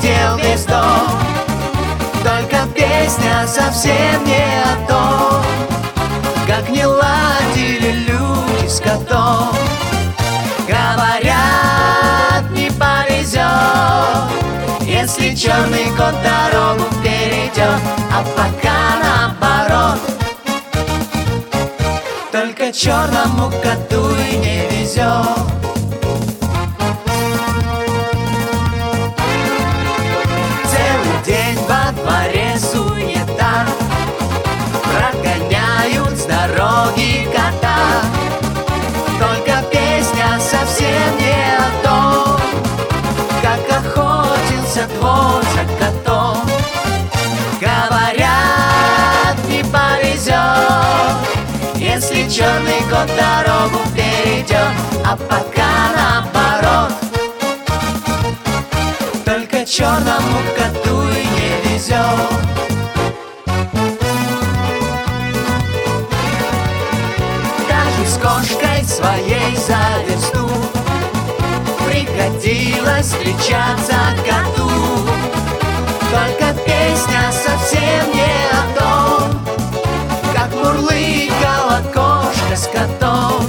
дел без дом. Только песня совсем не о том, как не ладили люди с котом. Говорят, не повезет, если черный кот дорогу перейдет, а пока наоборот. Только черному коту и не везет. Целый день во дворе суета, прогоняют с дороги кота. Только песня совсем не о том, как охотился двор за котом. Говорят, не повезет, если черный кот дорогу перейдет, а пока наоборот. Только черному коту и не везет. Даже с кошкой своей за версту приходилось встречаться коту. Только песня совсем не о том, как мурлыкала кошка с котом.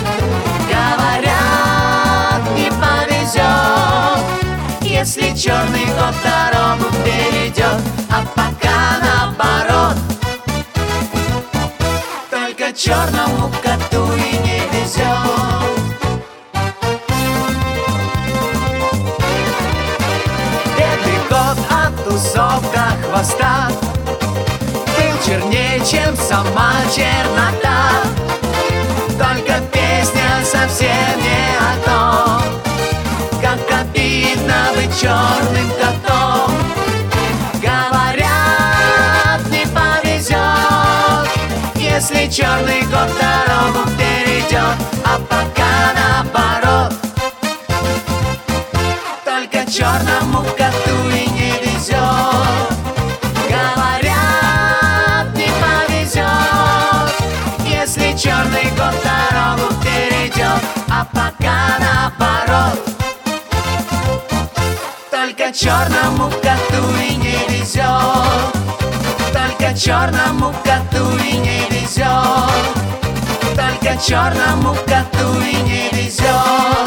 Говорят, не повезет, если черный кот дорогу перейдет, а пока наоборот. Только черному коту и не везет. Бедный кот от усов до хвоста был чернее, чем сама чернота. Только песня совсем не о том, как обидно быть черным котом. Говорят, не повезет, если черный кот дорогу перейдет, а пока наоборот. Только черному коту и не везет. Говорят, не повезет, если черный кот дорогу перейдет, а пока наоборот. Только черному коту и не везет. Только черному коту и не везет. Только черному коту и не везет.